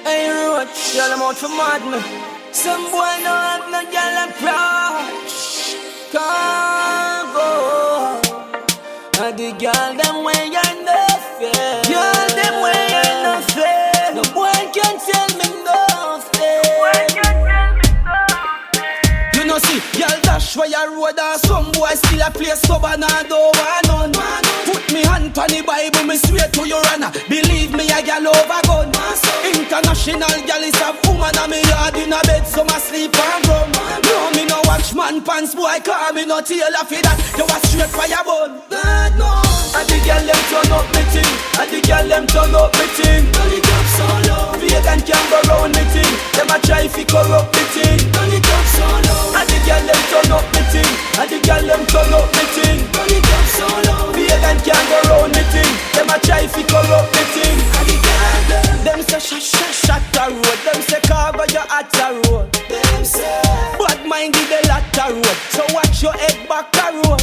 Hey, road, y'all I'm out for mad me. Some boy no have no girl approach. Can't go. And the girl them way you no fair. Girl them way you no fair. No boy can tell me nothing. You know see, girl dash where you road and some boy still a play sober and don't want none. Put me hand on the Bible, me swear to your honor. Believe me, a girl over gun. International girl is a woman and me yard in a bed, so my sleep and rum. No, me no watch man pants, boy, call me no tailor for that. You a straight fire bun. God no. And the girl them turn up me ting. And the girl them turn up me ting. Turn it up so low. Vegan can go round me ting. Them a try fi corrupt me ting. Turn it up so low. And the girl them turn up me ting. And the girl them turn up me ting. Turn it up so low. Vegan can go round me ting. Them a try fi corrupt me ting. And the girl them say shut the road. Them say cargo you at the road. Them say bad mind give the latter road. So watch your head back the road.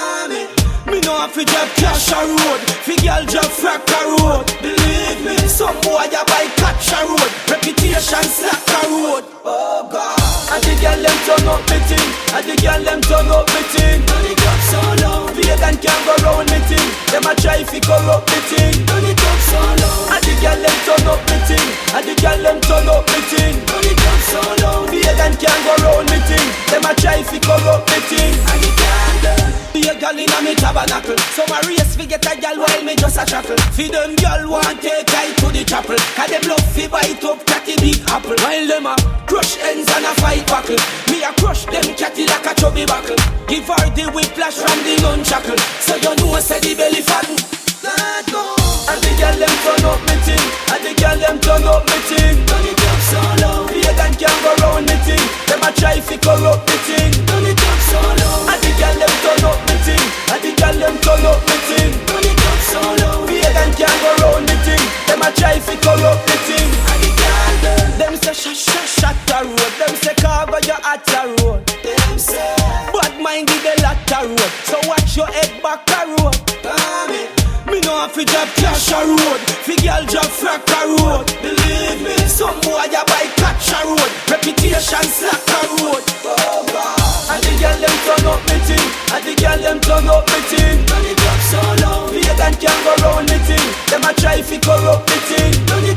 Me know if you drive cash a road, fi girl drive frack a road. Believe me, some boy ya buy catch a road. Reputation slack a road. Oh God. And the girl them turn up me ting. And the girl them turn up me ting. Turn it up so low. Vegan can go round me ting. Them a try fi corrupt me ting. Turn it up so low. And the girl them turn up me ting. And the girl them turn up me ting. Turn it up so low. Vegan can go round me ting. Them a try fi corrupt me ting. And the girl them be a girl inna me tabernacle. So my race fi get a girl while me just a chuckle. Fi them girl want take I to the chapel. Cause them love fi bite up catty big apple. While them a crush ends and a fight buckle. Me a crush them catty like a chubby buckle. Give her the whiplash from the nunchuckle. So you know say the belly fatten. Let go. And the girl them turn up me ting. And the girl them turn up me ting. Turn it up so low. Vegan can go round me ting. Them a try fi corrupt me ting. Turn it up so low. And the girl them turn up me ting. And the girl them turn up me ting. Turn it up so low. Vegan can go round me ting. Them a try fi corrupt me ting. And the girl them say shut the road. Them say cargo you at the road. Them say bad mind give the latter road. So watch your head back the road. Me know if you drive cash a road, fi girl drive frack a road. Believe me, some boy ya buy catch a road. Reputation slack a road. Oh God. And the girl them turn up me ting. And the girl them turn up me ting. Turn it up so low. Vegan can go round me ting. Them a try fi corrupt me ting.